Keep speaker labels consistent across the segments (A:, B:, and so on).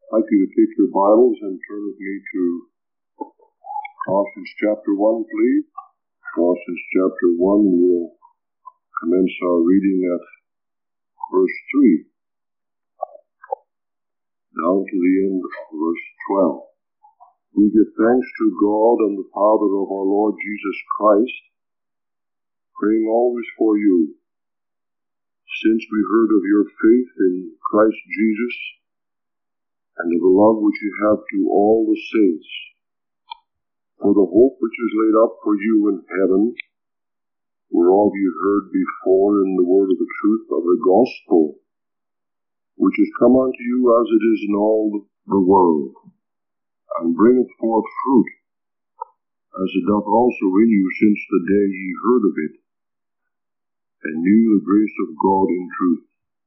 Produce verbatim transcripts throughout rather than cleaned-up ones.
A: I'd like you to take your Bibles and turn with me to Colossians chapter one, please. Colossians chapter one, we'll commence our reading at verse three, down to the end of verse twelve. We give thanks to God and the Father of our Lord Jesus Christ, praying always for you, since we heard of your faith in Christ Jesus and of the love which you have to all the saints, for the hope which is laid up for you in heaven, whereof you heard before in the word of the truth of the gospel, which is come unto you as it is in all the world, and bringeth forth fruit, as it doth also in you since the day ye heard of it, and knew the grace of God in truth.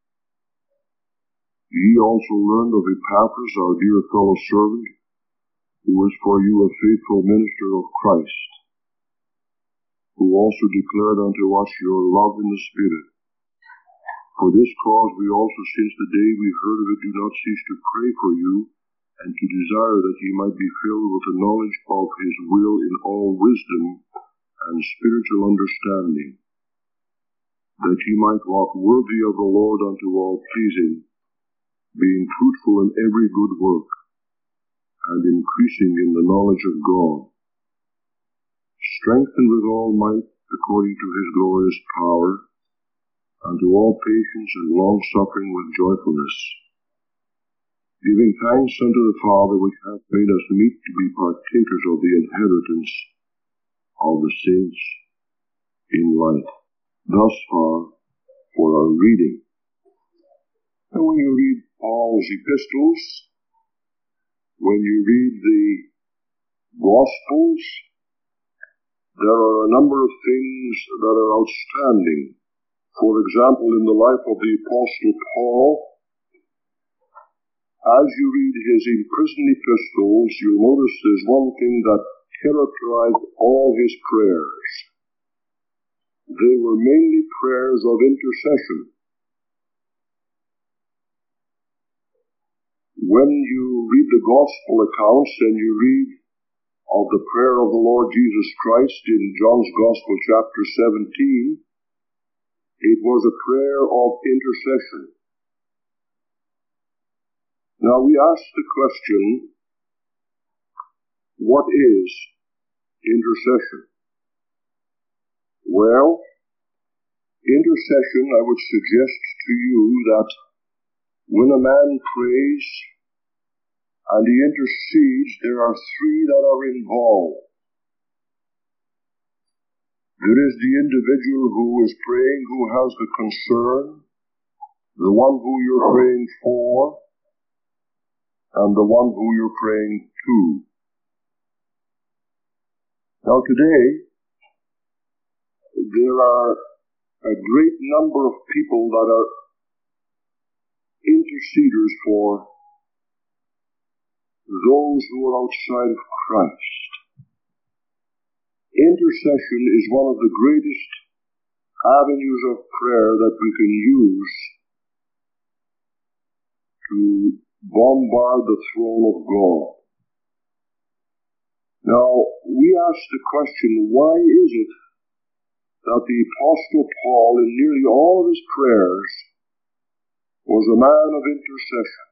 A: Ye also learned of Epaphras, our dear fellow servant, who was for you a faithful minister of Christ, who also declared unto us your love in the Spirit. For this cause we also, since the day we heard of it, do not cease to pray for you, and to desire that ye might be filled with the knowledge of his will in all wisdom and spiritual understanding, that ye might walk worthy of the Lord unto all pleasing, being fruitful in every good work, and increasing in the knowledge of God, strengthened with all might according to his glorious power, unto all patience and long-suffering with joyfulness, giving thanks unto the Father which hath made us meet to be partakers of the inheritance of the saints in light. Thus far for our reading. And when you read Paul's epistles, when you read the Gospels, there are a number of things that are outstanding. For example, in the life of the Apostle Paul, as you read his imprisoned epistles, you'll notice there's one thing that characterized all his prayers. They were mainly prayers of intercession. When you read the gospel accounts and you read of the prayer of the Lord Jesus Christ in John's Gospel chapter seventeen, it was a prayer of intercession. Now we ask the question, what is intercession? Well, intercession, I would suggest to you that when a man prays and he intercedes, there are three that are involved. There is the individual who is praying, who has the concern, the one who you're praying for, and the one who you're praying to. Now today, there are a great number of people that are interceders for those who are outside of Christ. Intercession is one of the greatest avenues of prayer that we can use to bombard the throne of God. Now, we ask the question, why is it that the Apostle Paul, in nearly all of his prayers, was a man of intercession?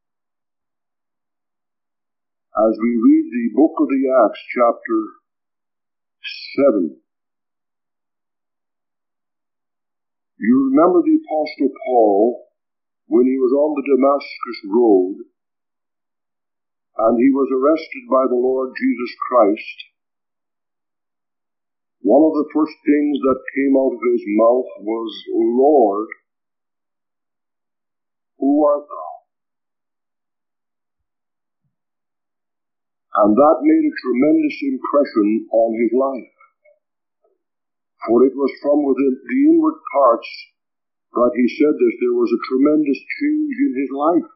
A: As we read the book of the Acts, chapter seven, you remember the Apostle Paul when he was on the Damascus road and he was arrested by the Lord Jesus Christ. One of the first things that came out of his mouth was, Lord, who art thou? And that made a tremendous impression on his life. For it was from within the inward parts that he said this, there was a tremendous change in his life.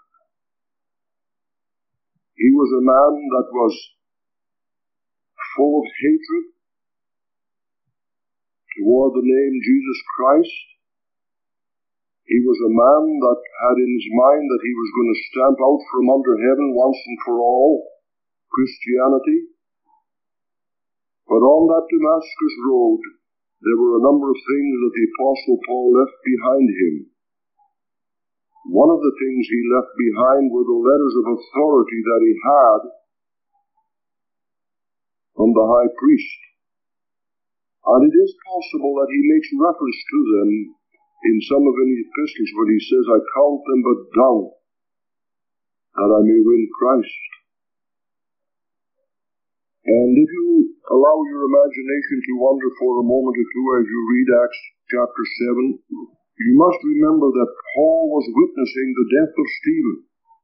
A: He was a man that was full of hatred toward the name Jesus Christ. He was a man that had in his mind that he was going to stamp out from under heaven once and for all Christianity. But on that Damascus road, there were a number of things that the Apostle Paul left behind him. One of the things he left behind were the letters of authority that he had from the high priest. And it is possible that he makes reference to them in some of the epistles when he says, I count them but dung, that I may win Christ. And if you allow your imagination to wander for a moment or two as you read Acts chapter seven, you must remember that Paul was witnessing the death of Stephen.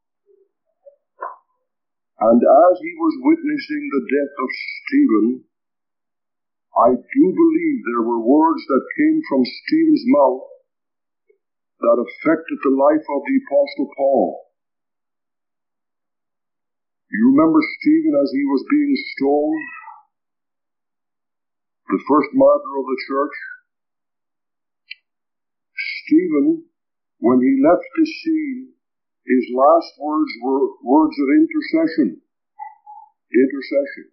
A: And as he was witnessing the death of Stephen, I do believe there were words that came from Stephen's mouth that affected the life of the Apostle Paul. You remember Stephen as he was being stoned, the first martyr of the church? Stephen, when he left the scene, his last words were words of intercession. Intercession.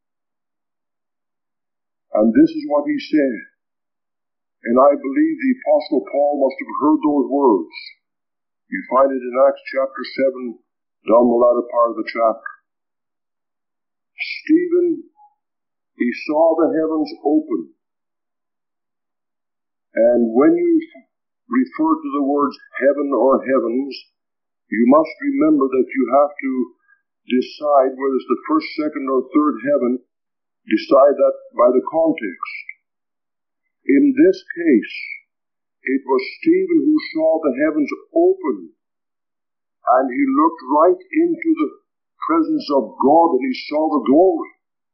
A: And this is what he said. And I believe the Apostle Paul must have heard those words. You find it in Acts chapter seven, down the latter part of the chapter. Stephen, he saw the heavens open. And when you refer to the words heaven or heavens, you must remember that you have to decide whether it's the first, second, or third heaven. Decide that by the context. In this case, it was Stephen who saw the heavens open, and he looked right into the presence of God, and he saw the glory.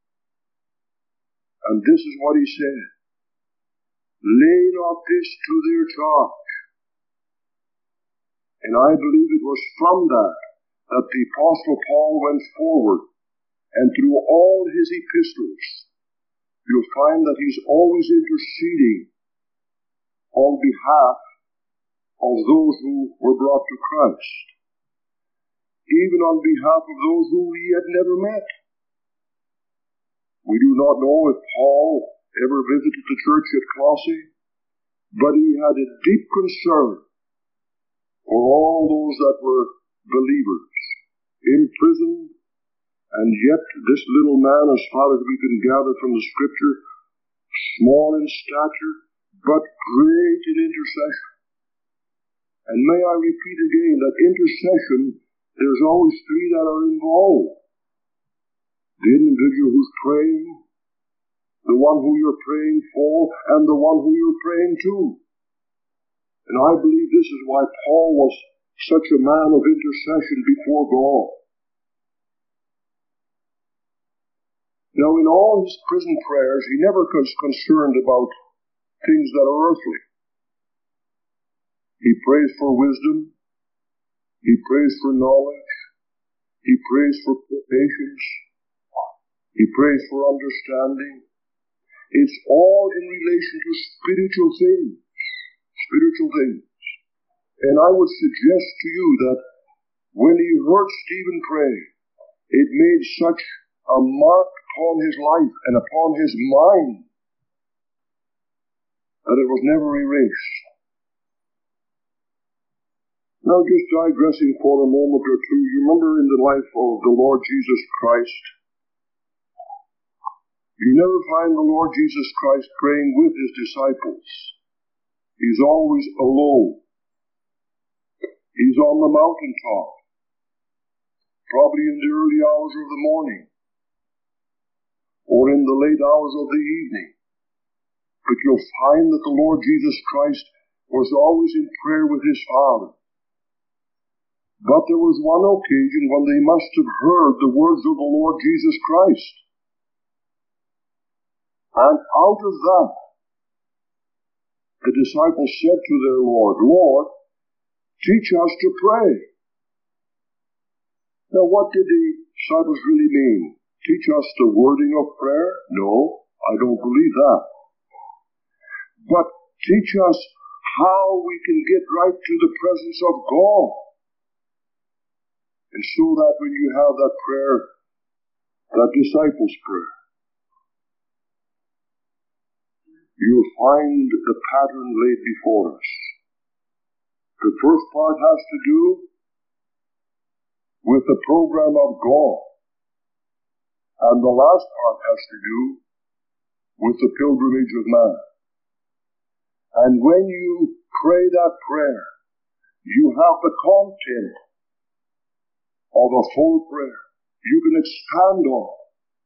A: And this is what he said. Lay not this to their charge. And I believe it was from that that the Apostle Paul went forward, and through all his epistles, you'll find that he's always interceding on behalf of those who were brought to Christ, even on behalf of those who he had never met. We do not know if Paul ever visited the church at Colossae, but he had a deep concern for all those that were believers in prison. And yet this little man, as far as we can gather from the Scripture, small in stature, but great in intercession. And may I repeat again that intercession, there's always three that are involved. The individual who's praying, the one who you're praying for, and the one who you're praying to. And I believe this is why Paul was such a man of intercession before God. Now, in all his prison prayers, he never was concerned about things that are earthly. He prays for wisdom. He prays for knowledge. He prays for patience. He prays for understanding. It's all in relation to spiritual things. Spiritual things. And I would suggest to you that when he heard Stephen pray, it made such a mark upon his life and upon his mind that it was never erased. Now, just digressing for a moment or two, you remember in the life of the Lord Jesus Christ, you never find the Lord Jesus Christ praying with his disciples. He's always alone. He's on the mountaintop, probably in the early hours of the morning, or in the late hours of the evening. But you'll find that the Lord Jesus Christ was always in prayer with his Father. But there was one occasion when they must have heard the words of the Lord Jesus Christ. And out of that, the disciples said to their Lord, Lord, teach us to pray. Now, what did the disciples really mean? Teach us the wording of prayer? No, I don't believe that. But teach us how we can get right to the presence of God. And so that when you have that prayer, that disciples' prayer, you'll find the pattern laid before us. The first part has to do with the program of God. And the last part has to do with the pilgrimage of man. And when you pray that prayer, you have the content of a full prayer. You can expand on it.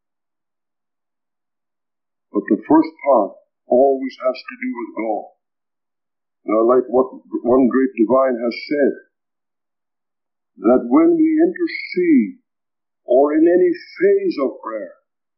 A: But the first part always has to do with God. Now, like what one great divine has said, that when we intercede, or in any phase of prayer,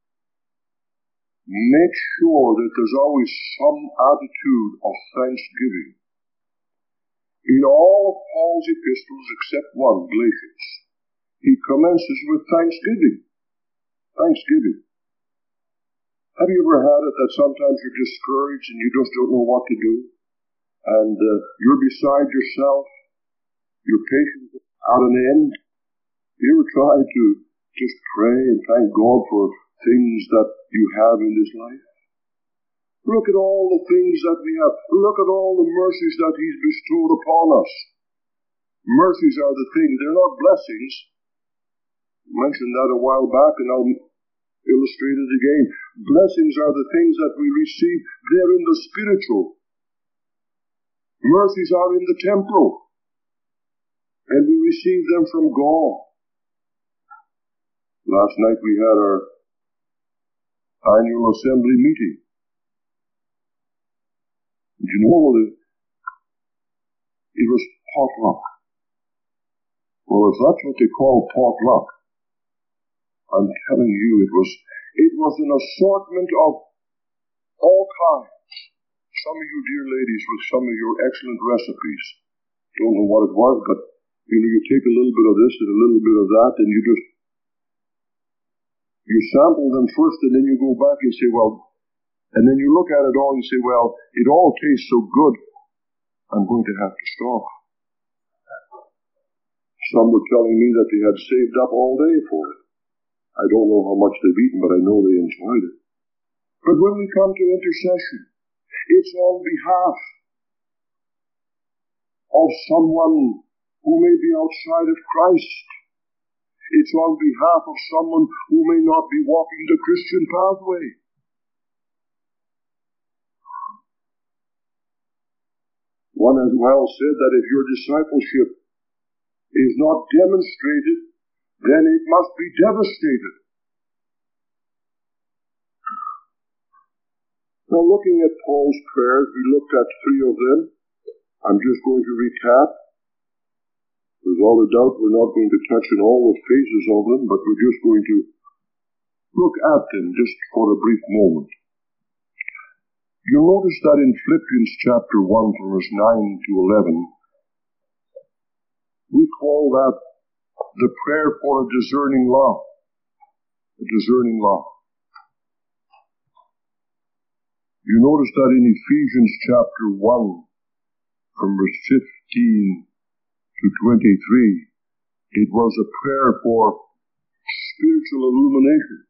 A: make sure that there's always some attitude of thanksgiving. In all of Paul's epistles except one, Galatians, he commences with thanksgiving. Thanksgiving. Have you ever had it that sometimes you're discouraged and you just don't know what to do? And uh, you're beside yourself, your patience is at an end. You ever tried to just pray and thank God for things that you have in this life? Look at all the things that we have. Look at all the mercies that He's bestowed upon us. Mercies are the things, they're not blessings. I mentioned that a while back and I'll illustrate it again. Blessings are the things that we receive. They're in the spiritual. Mercies are in the temporal. And we receive them from God. Last night we had our annual assembly meeting. Did you know that it was potluck? Well, if that's what they call potluck, I'm telling you, it was it was an assortment of all kinds. Some of you dear ladies with some of your excellent recipes. Don't know what it was, but you know, you take a little bit of this and a little bit of that, and you just you sample them first, and then you go back and say, well, and then you look at it all and you say, well, it all tastes so good, I'm going to have to stop. Some were telling me that they had saved up all day for it. I don't know how much they've eaten, but I know they enjoyed it. But when we come to intercession, it's on behalf of someone who may be outside of Christ. It's on behalf of someone who may not be walking the Christian pathway. One has well said that if your discipleship is not demonstrated, then it must be devastated. Now, looking at Paul's prayers, we looked at three of them. I'm just going to recap. Without a doubt, we're not going to touch on all the phases of them, but we're just going to look at them just for a brief moment. You'll notice that in Philippians chapter one, from verse nine to eleven, we call that the prayer for a discerning love. A discerning love. You notice that in Ephesians chapter one, from verse fifteen to twenty-three, it was a prayer for spiritual illumination.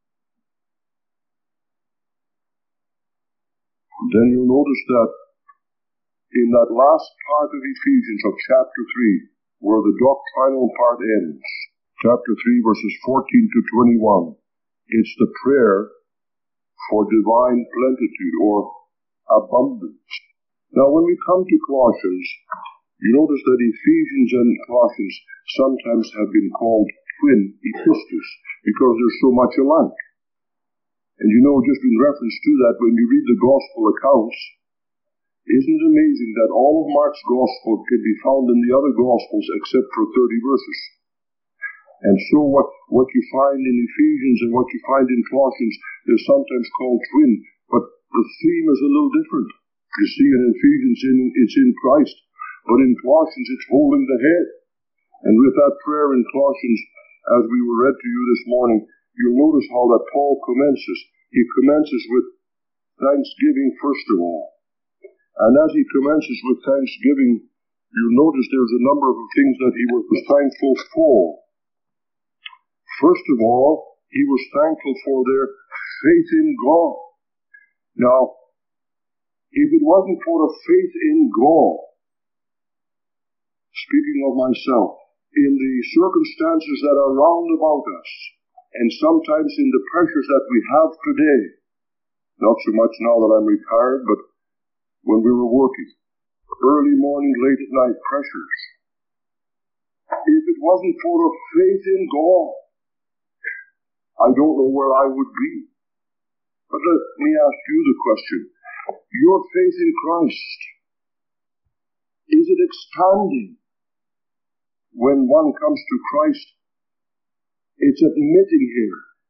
A: Then you'll notice that in that last part of Ephesians of chapter three, where the doctrinal part ends, chapter three, verses fourteen to twenty-one, it's the prayer for divine plenitude or abundance. Now, when we come to Colossians, you notice that Ephesians and Colossians sometimes have been called twin epistles because they're so much alike. And you know, just in reference to that, when you read the gospel accounts, isn't it amazing that all of Mark's gospel can be found in the other gospels except for thirty verses? And so what, what you find in Ephesians and what you find in Colossians is sometimes called twin, but the theme is a little different. You see, in Ephesians, in, it's in Christ, but in Colossians, it's holding the head. And with that prayer in Colossians, as we were read to you this morning, you'll notice how that Paul commences. He commences with thanksgiving first of all. And as he commences with thanksgiving, you'll notice there's a number of things that he was thankful for. First of all, he was thankful for their faith in God. Now, if it wasn't for the faith in God, speaking of myself, in the circumstances that are round about us, and sometimes in the pressures that we have today, not so much now that I'm retired, but when we were working, early morning, late at night pressures, if it wasn't for the faith in God, I don't know where I would be. But let me ask you the question. Your faith in Christ, is it expanding? When one comes to Christ, it's admitting Him.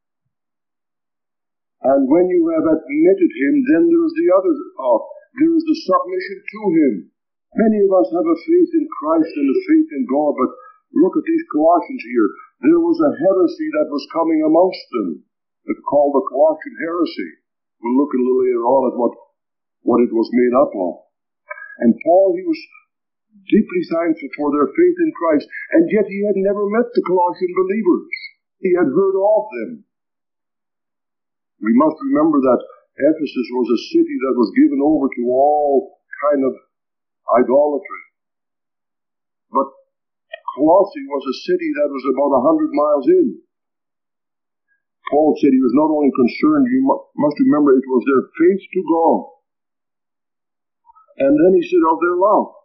A: And when you have admitted Him, then there's the other, uh, there's the submission to Him. Many of us have a faith in Christ and a faith in God, but look at these Colossians here. There was a heresy that was coming amongst them. It's called the Colossian heresy. We'll look a little later on at what, what it was made up of. And Paul, he was deeply thankful for their faith in Christ, and yet he had never met the Colossian believers. He had heard of them. We must remember that Ephesus was a city that was given over to all kind of idolatry. But Colossae was a city that was about a hundred miles in. Paul said he was not only concerned, you must remember it was their faith to God. And then he said of their love.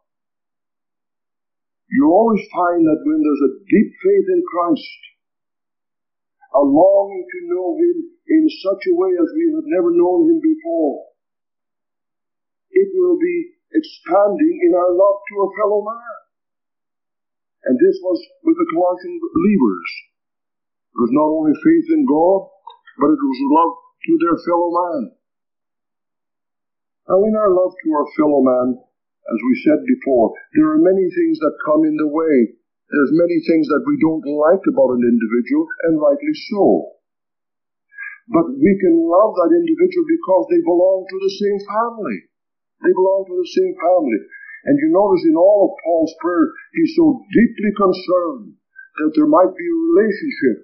A: You always find that when there's a deep faith in Christ, a longing to know Him in such a way as we have never known Him before, it will be expanding in our love to a fellow man. And this was with the Colossian believers. It was not only faith in God, but it was love to their fellow man. Now in our love to our fellow man, as we said before, there are many things that come in the way. There's many things that we don't like about an individual, and rightly so. But we can love that individual because they belong to the same family. They belong to the same family. And you notice in all of Paul's prayer, he's so deeply concerned that there might be a relationship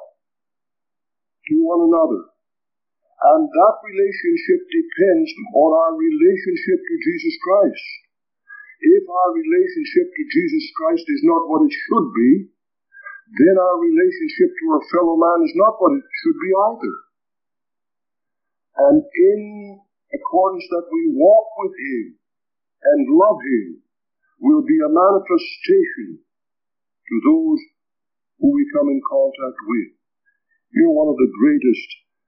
A: to one another. And that relationship depends on our relationship to Jesus Christ. If our relationship to Jesus Christ is not what it should be, then our relationship to our fellow man is not what it should be either. And in accordance that we walk with Him and love Him will be a manifestation to those who we come in contact with. You know, one of the greatest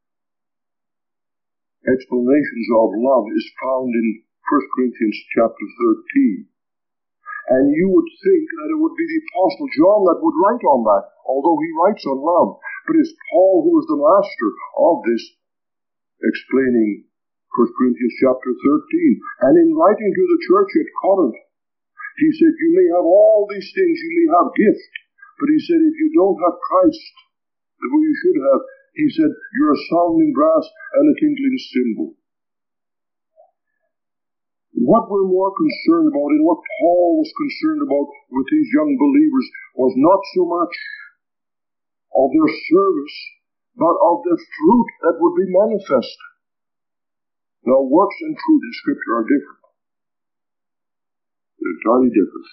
A: explanations of love is found in First Corinthians chapter thirteen. And you would think that it would be the Apostle John that would write on that, although he writes on love. But it's Paul who is the master of this, explaining First Corinthians chapter thirteen. And in writing to the church at Corinth, he said, you may have all these things, you may have gift, but he said, if you don't have Christ the way you should have, he said, you're a sounding brass and a tinkling cymbal. What we're more concerned about, and what Paul was concerned about with these young believers, was not so much of their service, but of the fruit that would be manifested. Now, works and fruit in Scripture are different. They're entirely different.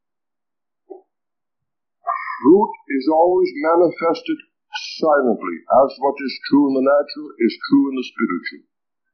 A: Fruit is always manifested silently, as what is true in the natural is true in the spiritual.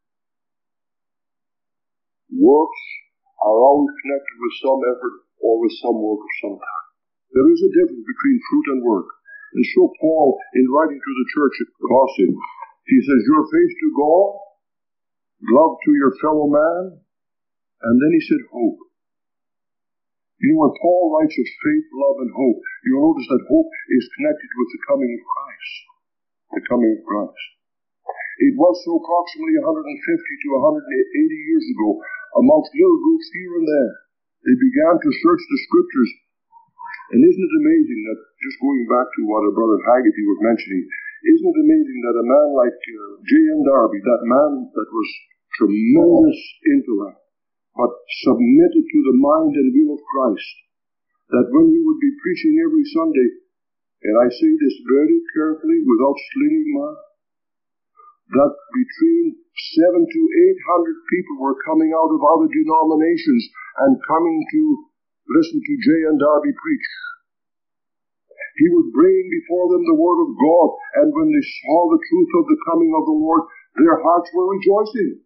A: Works are always connected with some effort or with some work of some kind. There is a difference between fruit and work. And so Paul, in writing to the church at Colossae, he says, your faith to God, love to your fellow man, and then he said hope. You know, when Paul writes of faith, love, and hope, you'll notice that hope is connected with the coming of Christ. The coming of Christ. It was so approximately one hundred fifty to one hundred eighty years ago, amongst little groups here and there, they began to search the Scriptures. And isn't it amazing that, just going back to what our brother Haggerty was mentioning, isn't it amazing that a man like uh, J N Darby, that man that was tremendous intellect, but submitted to the mind and will of Christ, that when he would be preaching every Sunday, and I say this very carefully without slinging my, that between seven to eight hundred people were coming out of other denominations and coming to listen to J N Darby preach. He was bringing before them the Word of God, and when they saw the truth of the coming of the Lord, their hearts were rejoicing.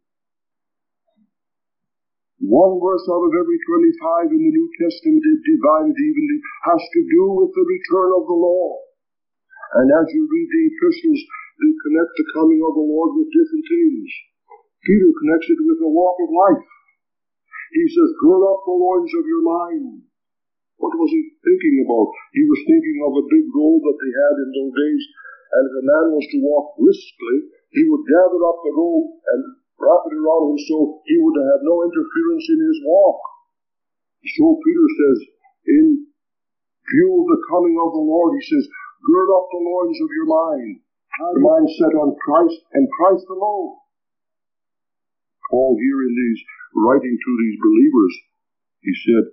A: One verse out of every twenty-five in the New Testament is divided evenly, has to do with the return of the Lord. And as you read the epistles, they connect the coming of the Lord with different things. Peter connects it with the walk of life. He says, gird up the loins of your mind. What was he thinking about? He was thinking of a big robe that they had in those days, and if a man was to walk briskly, he would gather up the robe and wrap it around him so he would have no interference in his walk. So Peter says, in view of the coming of the Lord, he says, gird up the loins of your mind. Have your mind set on Christ and Christ alone. Paul here in these writing to these believers, he said,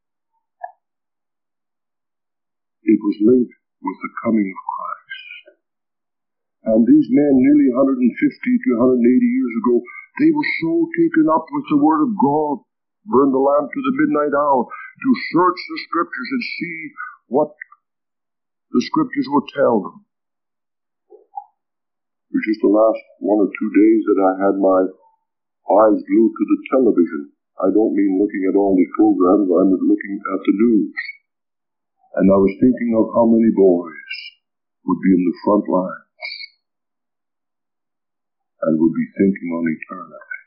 A: it was linked with the coming of Christ. And these men, nearly one hundred fifty to one hundred eighty years ago, they were so taken up with the Word of God, burn the lamp to the midnight hour, to search the Scriptures and see what the Scriptures would tell them. It was just the last one or two days that I had my eyes glued to the television. I don't mean looking at all the programs, I was looking at the news. And I was thinking of how many boys would be in the front lines and would be thinking on eternity.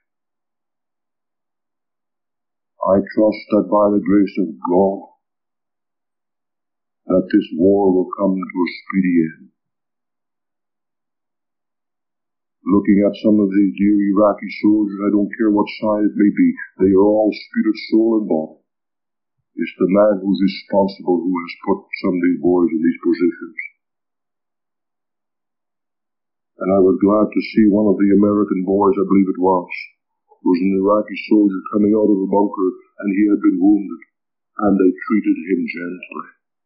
A: I trust that by the grace of God, that this war will come to a speedy end. Looking at some of these dear Iraqi soldiers, I don't care what side it may be, they are all spirit, soul, and body. It's the man who's responsible who has put some of these boys in these positions. And I was glad to see one of the American boys, I believe it was, was an Iraqi soldier coming out of a bunker, and he had been wounded, and they treated him gently.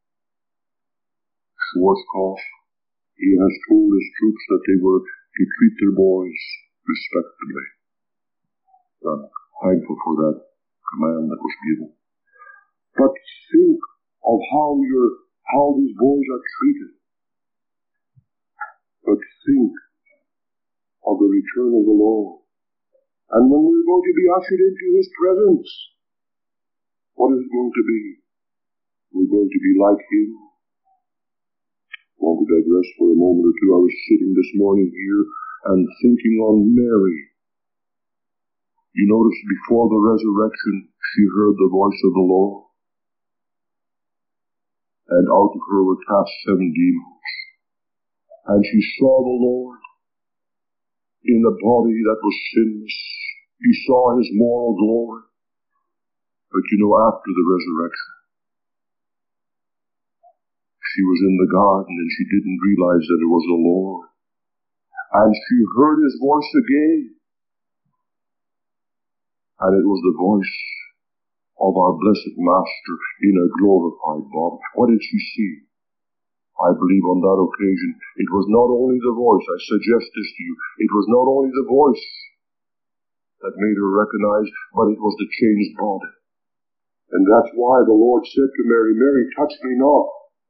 A: Schwarzkopf, he has told his troops that they were to treat their boys respectably. I'm thankful for that command that was given. But think of how your how these boys are treated. But think of the return of the Lord. And when we're going to be ushered into His presence, what is it going to be? We're going to be like Him. I want to digress for a moment or two. I was sitting this morning here and thinking on Mary. You notice before the resurrection, she heard the voice of the Lord. And out of her were cast seven demons. And she saw the Lord in a body that was sinless. She saw His moral glory. But you know, after the resurrection, she was in the garden and she didn't realize that it was the Lord. And she heard His voice again. And it was the voice of our blessed Master in a glorified body. What did she see? I believe on that occasion, it was not only the voice, I suggest this to you, it was not only the voice that made her recognize, but it was the changed body. And that's why the Lord said to Mary, Mary, touch me not.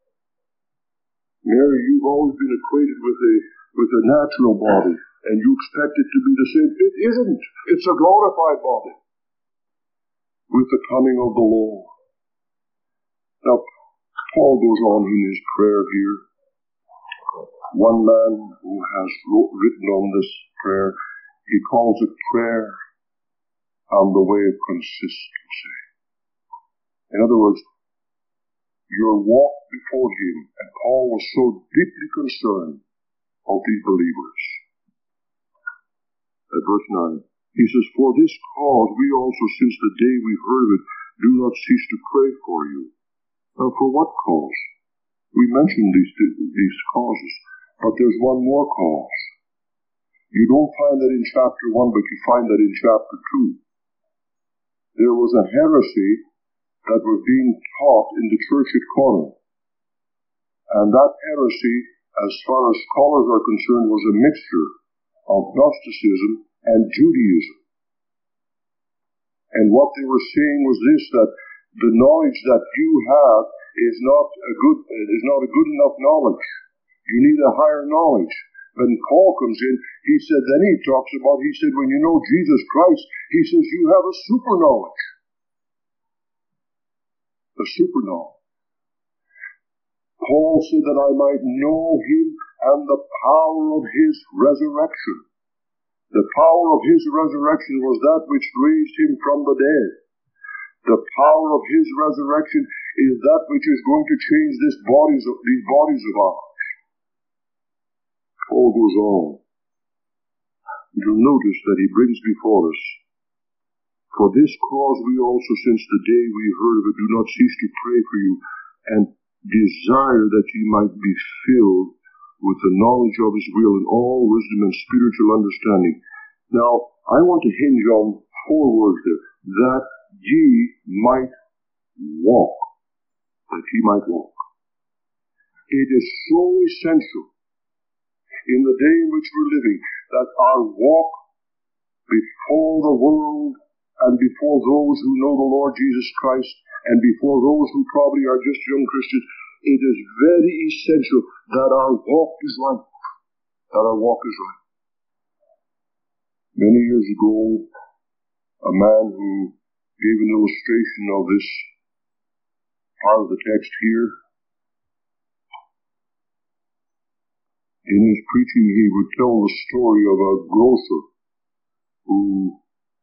A: Mary, you've always been equated with a, with a natural body, and you expect it to be the same. It isn't. It's a glorified body. With the coming of the Lord. Now, Paul goes on in his prayer here. One man who has wrote, written on this prayer, he calls it prayer on the way of consistency. In other words, your walk before Him, and Paul was so deeply concerned of these believers. At verse nine. He says, for this cause we also, since the day we heard of it, do not cease to pray for you. Now, for what cause? We mentioned these, these causes, but there's one more cause. You don't find that in chapter one, but you find that in chapter two. there was a heresy that was being taught in the church at Corinth. And that heresy, as far as scholars are concerned, was a mixture of Gnosticism and Judaism. And what they were saying was this, that the knowledge that you have is not a good, is not a good enough knowledge. You need a higher knowledge. When Paul comes in, he said, then he talks about, he said, when you know Jesus Christ, he says you have a super knowledge. A super knowledge. Paul said that I might know him and the power of his resurrection. The power of his resurrection was that which raised him from the dead. The power of his resurrection is that which is going to change this bodies of, these bodies of ours. Paul goes on. You'll notice that he brings before us, for this cause we also, since the day we heard of it, do not cease to pray for you, and desire that ye might be filled with the knowledge of his will in all wisdom and spiritual understanding. Now, I want to hinge on four words there. That ye might walk. That ye might walk. It is so essential in the day in which we're living that our walk before the world and before those who know the Lord Jesus Christ and before those who probably are just young Christians, it is very essential that our walk is right. That our walk is right. Many years ago, a man who gave an illustration of this part of the text here, in his preaching he would tell the story of a grocer who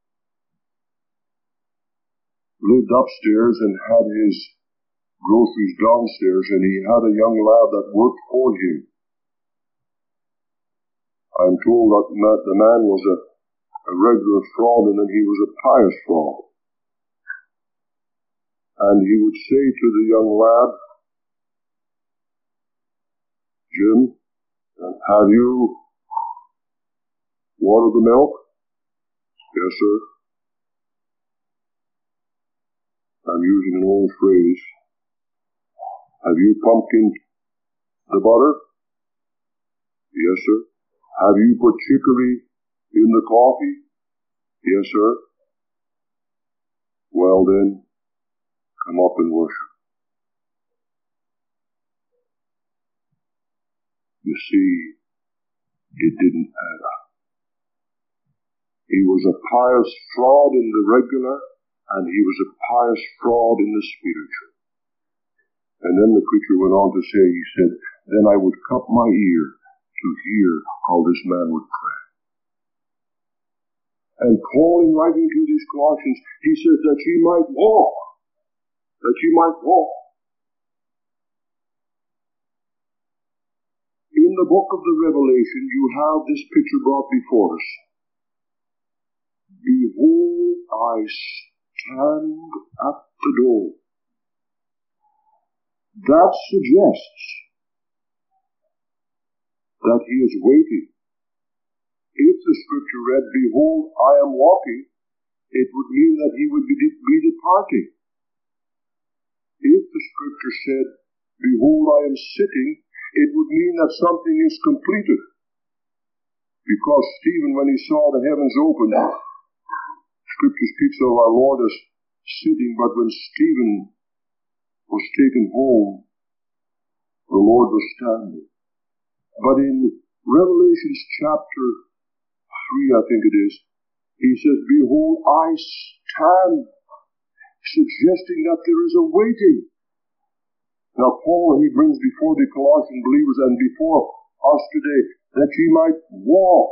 A: lived upstairs and had his groceries downstairs, and he had a young lad that worked for him. I'm told that the man was a, a regular fraud, and that he was a pious fraud. And he would say to the young lad, Jim, have you watered the milk? Yes, sir. I'm using an old phrase. Have you pumpkined the butter? Yes, sir. Have you put chicory in the coffee? Yes, sir. Well then, come up and worship. You see, it didn't add up. He was a pious fraud in the regular, and he was a pious fraud in the spiritual. And then the preacher went on to say, he said, then I would cup my ear to hear how this man would pray. And Paul, in writing to these Colossians, he says that ye might walk, that ye might walk. In the book of the Revelation, you have this picture brought before us. Behold, I stand at the door. That suggests that he is waiting. If the scripture read, behold, I am walking, it would mean that he would be, de- be departing. If the scripture said, behold, I am sitting, it would mean that something is completed. Because Stephen, when he saw the heavens open, scripture speaks of our Lord as sitting, but when Stephen was taken home, the Lord was standing. But in Revelation chapter three, I think it is, he says, behold, I stand, suggesting that there is a waiting. Now Paul, he brings before the Colossian believers and before us today, that ye might walk.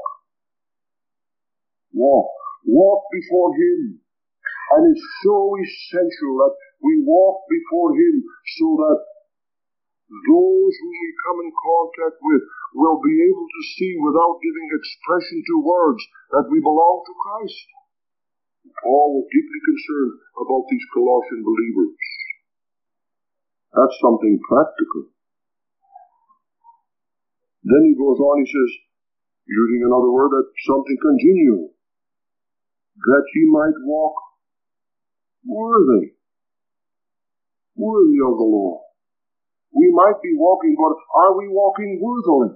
A: Walk. Walk before him. And it's so essential that we walk before him so that those whom we come in contact with will be able to see without giving expression to words that we belong to Christ. Paul was deeply concerned about these Colossian believers. That's something practical. Then he goes on, he says, using another word, that's something congenial. That ye might walk worthy, worthy of the Lord. We might be walking, but are we walking worthily?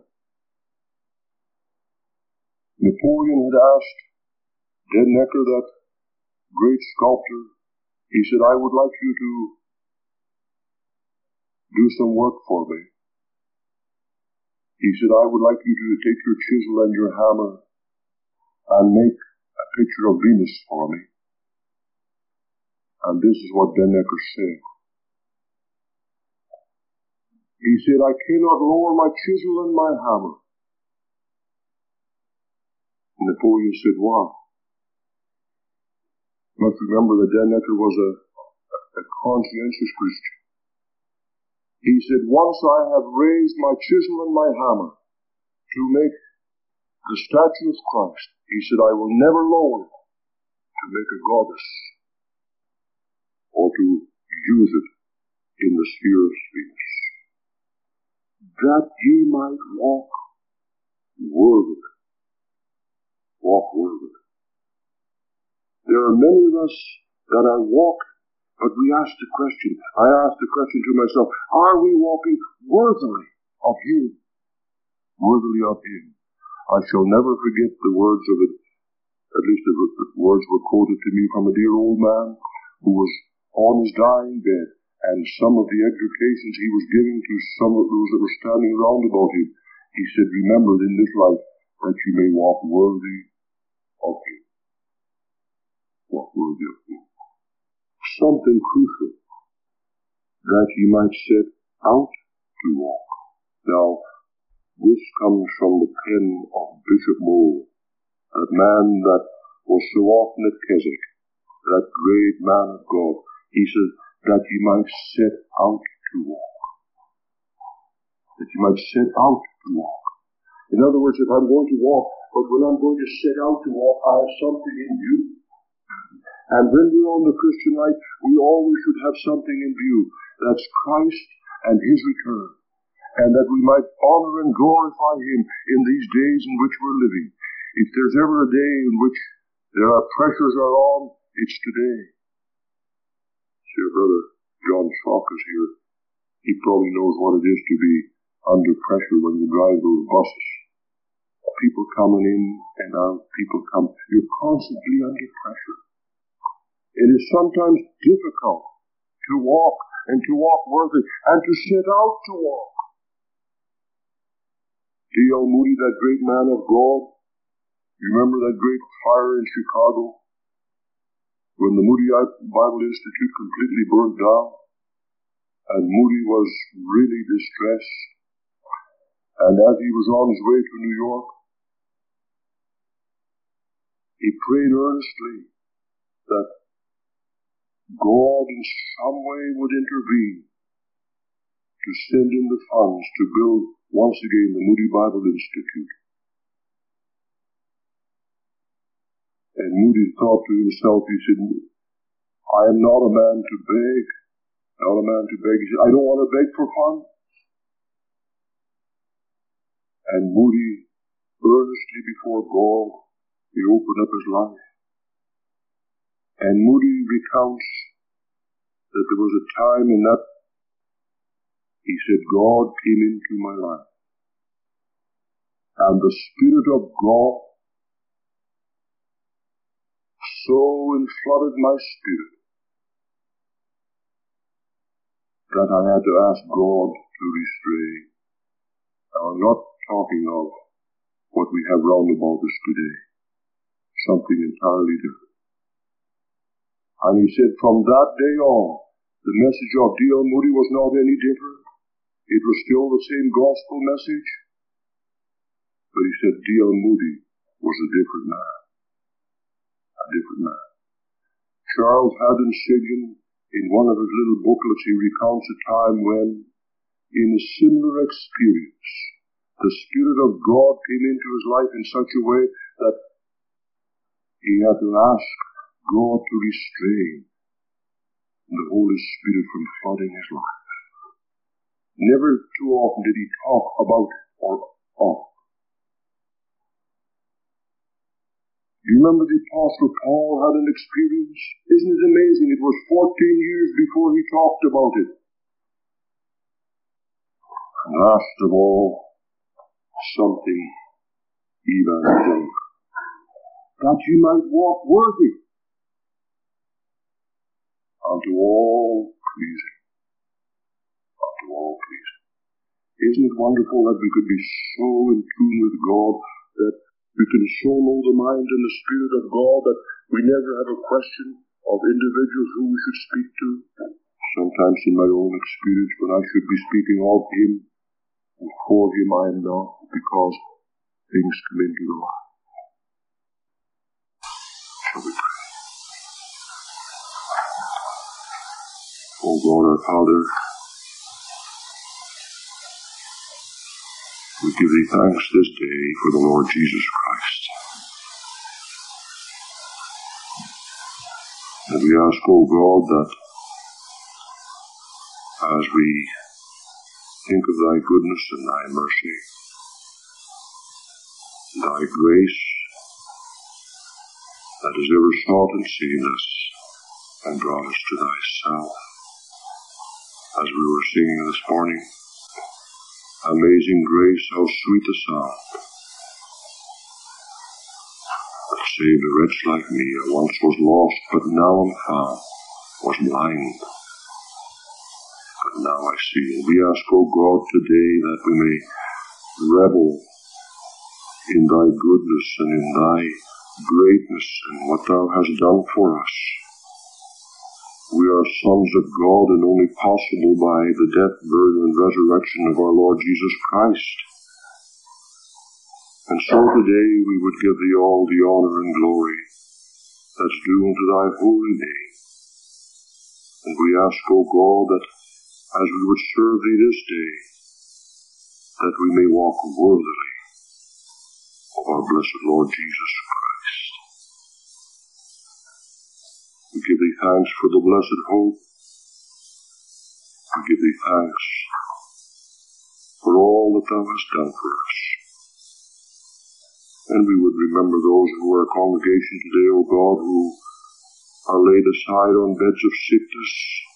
A: Napoleon had asked Dennecker, that great sculptor, he said, I would like you to do some work for me. He said, I would like you to take your chisel and your hammer and make a picture of Venus for me. And this is what Dennecker said. He said, I cannot lower my chisel and my hammer. Napoleon said, why? You must remember that Dennecker was a, a conscientious Christian. He said, once I have raised my chisel and my hammer to make the statue of Christ, he said, I will never lower it to make a goddess or to use it in the sphere of Venus, that ye might walk worthily. Walk worthily. There are many of us that are walking, but we ask the question, I ask the question to myself, are we walking worthily of Him? Worthily of Him. I shall never forget the words of it, at least the, the words were quoted to me from a dear old man who was on his dying bed, and some of the exhortations he was giving to some of those that were standing round about him, he said, remember in this life that you may walk worthy of Him. Walk worthy of Him. Something crucial that you might set out to walk. Now, this comes from the pen of Bishop Moule, that man that was so often at Keswick, that great man of God. He says that you might set out to walk. That you might set out to walk. In other words, if I'm going to walk, but when I'm going to set out to walk, I have something in view. And when we're on the Christian life, we always should have something in view. That's Christ and His return. And that we might honor and glorify Him in these days in which we're living. If there's ever a day in which there are pressures are on, it's today. See, our brother John Schock is here. He probably knows what it is to be under pressure when you drive those buses. People coming in and out, people come. You're constantly under pressure. It is sometimes difficult to walk and to walk worthy and to set out to walk. D L Moody, that great man of God, you remember that great fire in Chicago when the Moody Bible Institute completely burned down and Moody was really distressed, and as he was on his way to New York, he prayed earnestly that God in some way would intervene to send in the funds to build once again the Moody Bible Institute. And Moody thought to himself, he said, I am not a man to beg, not a man to beg. He said, I don't want to beg for funds. And Moody, earnestly before God, he opened up his life. And Moody recounts that there was a time in that he said, God came into my life. And the Spirit of God so inflooded my spirit that I had to ask God to restrain. Now, I'm not talking of what we have round about us today. Something entirely different. And he said, from that day on, the message of D L Moody was not any different. It was still the same gospel message. But he said D L Moody was a different man. A different man. Charles Haddon Sigyn, in one of his little booklets, he recounts a time when, in a similar experience, the Spirit of God came into his life in such a way that he had to ask God to restrain the Holy Spirit from flooding his life. Never too often did he talk about or of. You remember the Apostle Paul had an experience? Isn't it amazing? It was fourteen years before he talked about it. And last of all, something evangelical, that you might walk worthy unto all pleasing. Unto all pleasing. Isn't it wonderful that we could be so in tune with God that we can so know the mind and the Spirit of God that we never have a question of individuals who we should speak to? Sometimes in my own experience, when I should be speaking of Him and for Him, I am not, because things come into the life. Shall we pray? O God, our Father, we give Thee thanks this day for the Lord Jesus Christ. And we ask, O God, that as we think of Thy goodness and Thy mercy, Thy grace that has ever sought and seen us and brought us to Thyself, as we were singing this morning, amazing grace, how sweet the sound that saved a wretch like me. I once was lost, but now am found, was blind, but now I see. And we ask, O God, today that we may revel in Thy goodness and in Thy greatness and what Thou hast done for us. We are sons of God, and only possible by the death, burial, and resurrection of our Lord Jesus Christ. And so today we would give Thee all the honor and glory that's due unto Thy holy name. And we ask, O God, that as we would serve Thee this day, that we may walk worthily of our blessed Lord Jesus Christ. We give Thee thanks for the blessed hope. We give Thee thanks for all that Thou hast done for us. And we would remember those who are a congregation today, O God, who are laid aside on beds of sickness.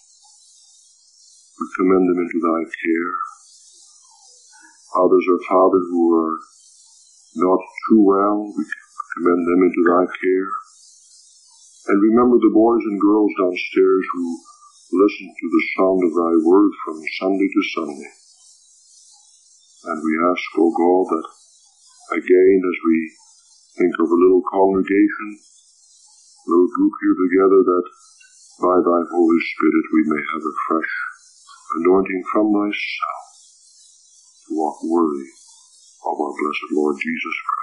A: We commend them into Thy care. Others are, Father, who are not too well. We commend them into Thy care. And remember the boys and girls downstairs who listen to the sound of Thy word from Sunday to Sunday. And we ask, O God, that again, as we think of a little congregation, a little group here together, that by Thy Holy Spirit we may have a fresh anointing from Thyself to walk worthy of our blessed Lord Jesus Christ.